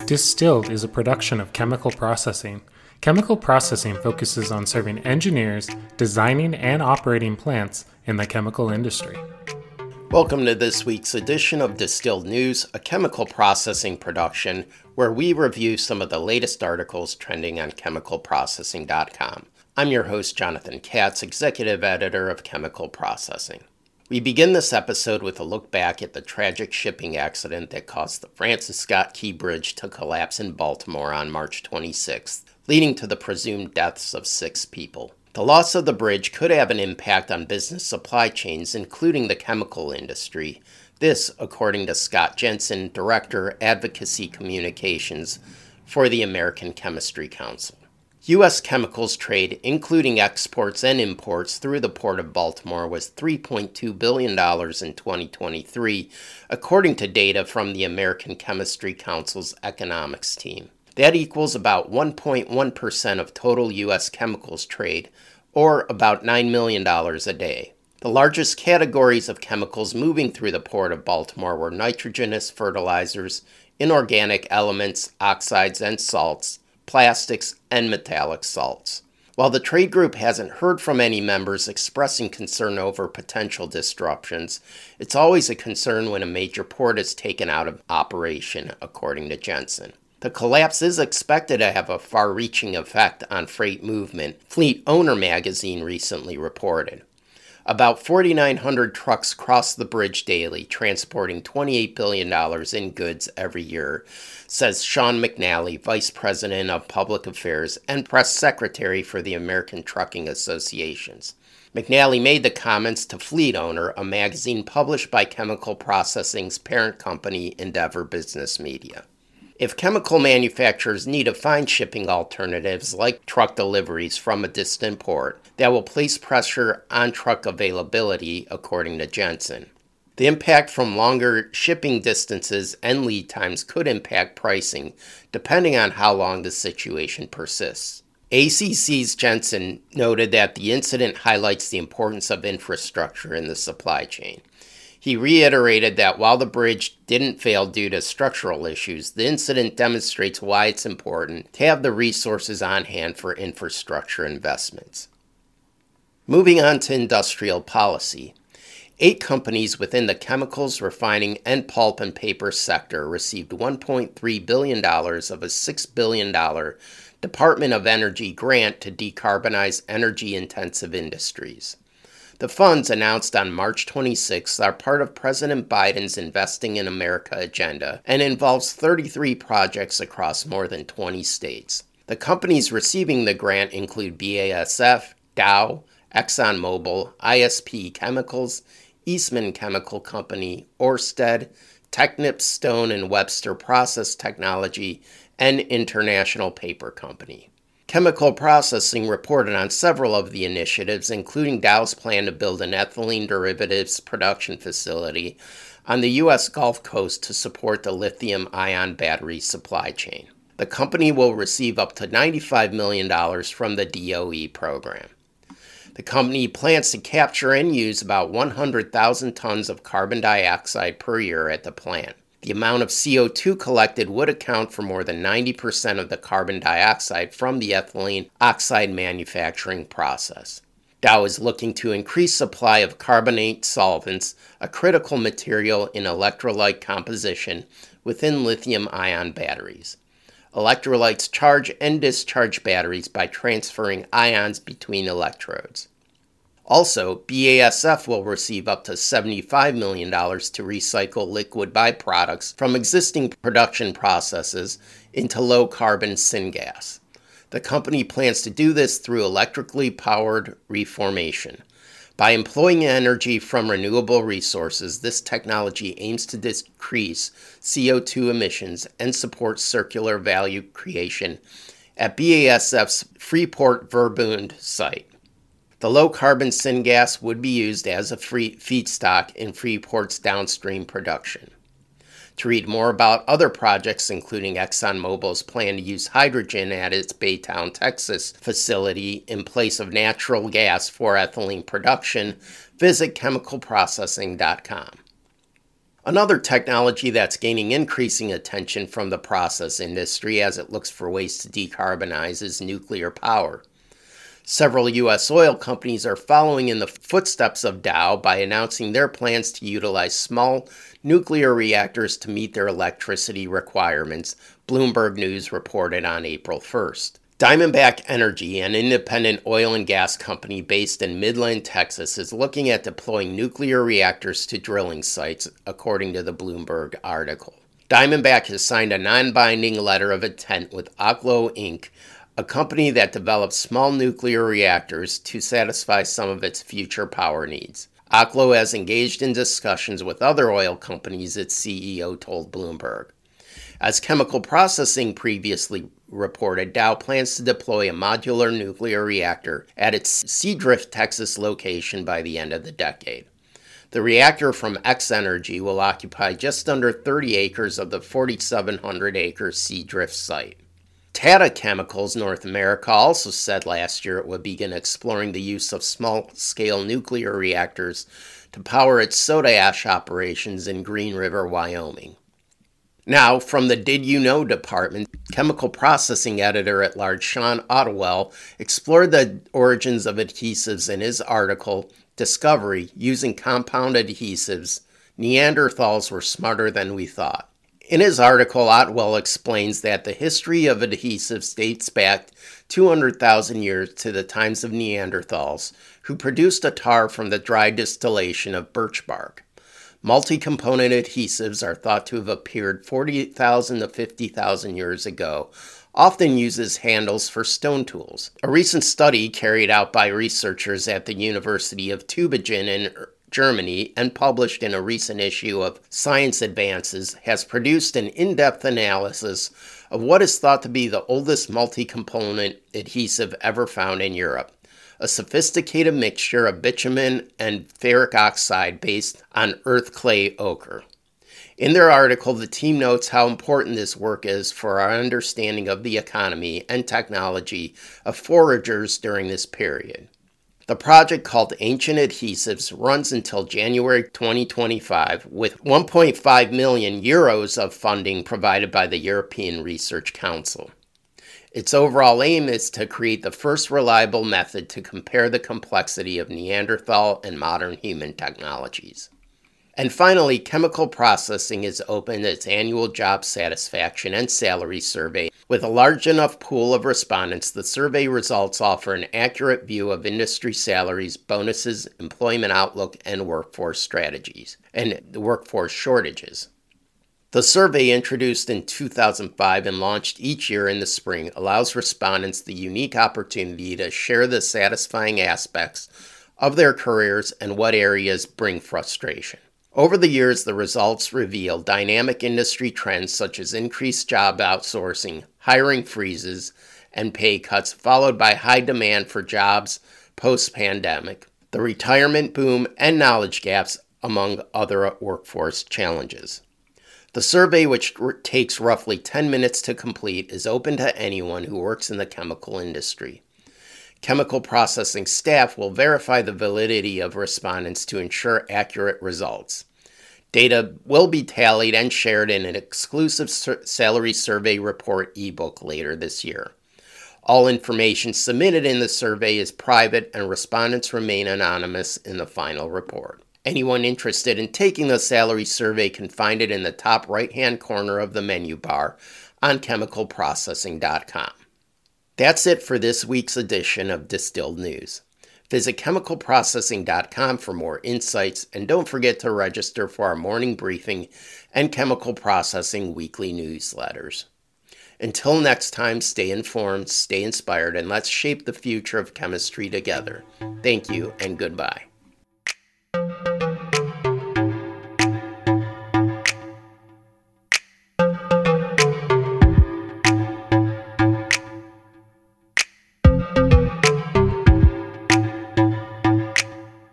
Distilled is a production of Chemical Processing. Chemical Processing focuses on serving engineers designing and operating plants in the chemical industry. Welcome to this week's edition of Distilled News, a chemical processing production where we review some of the latest articles trending on chemicalprocessing.com. I'm your host, Jonathan Katz, executive editor of Chemical Processing. We begin this episode with a look back at the tragic shipping accident that caused the Francis Scott Key Bridge to collapse in Baltimore on March 26th, leading to the presumed deaths of 6 people. The loss of the bridge could have an impact on business supply chains, including the chemical industry. This, according to Scott Jensen, Director, Advocacy Communications for the American Chemistry Council. U.S. chemicals trade, including exports and imports through the Port of Baltimore, was $3.2 billion in 2023, according to data from the American Chemistry Council's economics team. That equals about 1.1% of total U.S. chemicals trade, or about $9 million a day. The largest categories of chemicals moving through the Port of Baltimore were nitrogenous fertilizers, inorganic elements, oxides and salts, plastics, and metallic salts. While the trade group hasn't heard from any members expressing concern over potential disruptions, it's always a concern when a major port is taken out of operation, according to Jensen. The collapse is expected to have a far-reaching effect on freight movement, Fleet Owner magazine recently reported. About 4,900 trucks cross the bridge daily, transporting $28 billion in goods every year, says Sean McNally, Vice President of Public Affairs and Press Secretary for the American Trucking Associations. McNally made the comments to Fleet Owner, a magazine published by Chemical Processing's parent company, Endeavor Business Media. If chemical manufacturers need to find shipping alternatives like truck deliveries from a distant port, that will place pressure on truck availability, according to Jensen. The impact from longer shipping distances and lead times could impact pricing, depending on how long the situation persists. ACC's Jensen noted that the incident highlights the importance of infrastructure in the supply chain. He reiterated that while the bridge didn't fail due to structural issues, the incident demonstrates why it's important to have the resources on hand for infrastructure investments. Moving on to industrial policy. 8 companies within the chemicals, refining, and pulp and paper sector received $1.3 billion of a $6 billion Department of Energy grant to decarbonize energy-intensive industries. The funds, announced on March 26, are part of President Biden's Investing in America agenda and involves 33 projects across more than 20 states. The companies receiving the grant include BASF, Dow, ExxonMobil, ISP Chemicals, Eastman Chemical Company, Ørsted, Technip Stone & Webster Process Technology, and International Paper Company. Chemical Processing reported on several of the initiatives, including Dow's plan to build an ethylene derivatives production facility on the U.S. Gulf Coast to support the lithium-ion battery supply chain. The company will receive up to $95 million from the DOE program. The company plans to capture and use about 100,000 tons of carbon dioxide per year at the plant. The amount of CO2 collected would account for more than 90% of the carbon dioxide from the ethylene oxide manufacturing process. Dow is looking to increase supply of carbonate solvents, a critical material in electrolyte composition within lithium-ion batteries. Electrolytes charge and discharge batteries by transferring ions between electrodes. Also, BASF will receive up to $75 million to recycle liquid byproducts from existing production processes into low-carbon syngas. The company plans to do this through electrically powered reformation. By employing energy from renewable resources, this technology aims to decrease CO2 emissions and support circular value creation at BASF's Freeport Verbund site. The low-carbon syngas would be used as a feedstock in Freeport's downstream production. To read more about other projects, including ExxonMobil's plan to use hydrogen at its Baytown, Texas facility in place of natural gas for ethylene production, visit chemicalprocessing.com. Another technology that's gaining increasing attention from the process industry as it looks for ways to decarbonize is nuclear power. Several U.S. oil companies are following in the footsteps of Dow by announcing their plans to utilize small nuclear reactors to meet their electricity requirements, Bloomberg News reported on April 1st. Diamondback Energy, an independent oil and gas company based in Midland, Texas, is looking at deploying nuclear reactors to drilling sites, according to the Bloomberg article. Diamondback has signed a non-binding letter of intent with Oklo Inc., a company that develops small nuclear reactors to satisfy some of its future power needs. Oklo has engaged in discussions with other oil companies, its CEO told Bloomberg. As Chemical Processing previously reported, Dow plans to deploy a modular nuclear reactor at its Seadrift, Texas location by the end of the decade. The reactor from X-Energy will occupy just under 30 acres of the 4,700-acre Seadrift site. Tata Chemicals North America also said last year it would begin exploring the use of small-scale nuclear reactors to power its soda ash operations in Green River, Wyoming. Now, from the Did You Know department, chemical processing editor-at-large Sean Ottewell explored the origins of adhesives in his article, Discovery, Using Compound Adhesives, Neanderthals Were Smarter Than We Thought. In his article, Otwell explains that the history of adhesives dates back 200,000 years to the times of Neanderthals, who produced a tar from the dry distillation of birch bark. Multi-component adhesives are thought to have appeared 40,000 to 50,000 years ago, often used as handles for stone tools. A recent study carried out by researchers at the University of Tübingen in Germany and published in a recent issue of Science Advances has produced an in-depth analysis of what is thought to be the oldest multi-component adhesive ever found in Europe, a sophisticated mixture of bitumen and ferric oxide based on earth clay ochre. In their article, the team notes how important this work is for our understanding of the economy and technology of foragers during this period. The project, called Ancient Adhesives, runs until January 2025 with 1.5 million euros of funding provided by the European Research Council. Its overall aim is to create the first reliable method to compare the complexity of Neanderthal and modern human technologies. And finally, Chemical Processing has opened its annual job satisfaction and salary survey. With a large enough pool of respondents, the survey results offer an accurate view of industry salaries, bonuses, employment outlook, and workforce strategies, and workforce shortages. The survey, introduced in 2005 and launched each year in the spring, allows respondents the unique opportunity to share the satisfying aspects of their careers and what areas bring frustration. Over the years, the results reveal dynamic industry trends such as increased job outsourcing, hiring freezes, and pay cuts, followed by high demand for jobs post-pandemic, the retirement boom, and knowledge gaps, among other workforce challenges. The survey, which takes roughly 10 minutes to complete, is open to anyone who works in the chemical industry. Chemical processing staff will verify the validity of respondents to ensure accurate results. Data will be tallied and shared in an exclusive salary survey report ebook later this year. All information submitted in the survey is private and respondents remain anonymous in the final report. Anyone interested in taking the salary survey can find it in the top right-hand corner of the menu bar on chemicalprocessing.com. That's it for this week's edition of Distilled News. Visit chemicalprocessing.com for more insights, and don't forget to register for our morning briefing and Chemical Processing weekly newsletters. Until next time, stay informed, stay inspired, and let's shape the future of chemistry together. Thank you, and goodbye.